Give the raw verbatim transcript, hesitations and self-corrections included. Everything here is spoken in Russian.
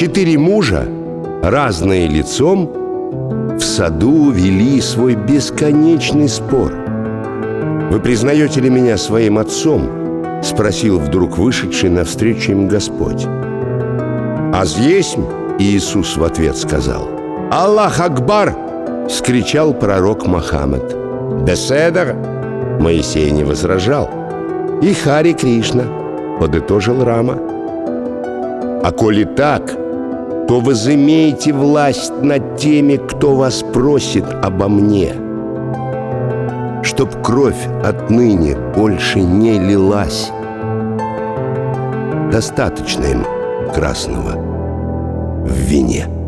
Четыре мужа, разные лицом, в саду вели свой бесконечный спор. «Вы признаете ли меня своим отцом?» — спросил вдруг вышедший навстречу им Господь. «Аз есмь?» — Иисус в ответ сказал. «Аллах Акбар!» — вскричал пророк Мохаммед. «Беседер?» — Моисей не возражал. «И Хари Кришна!» — подытожил Рама. «А коли так, то возымеете власть над теми, кто вас просит обо мне, чтоб кровь отныне больше не лилась. Достаточно им красного в вине».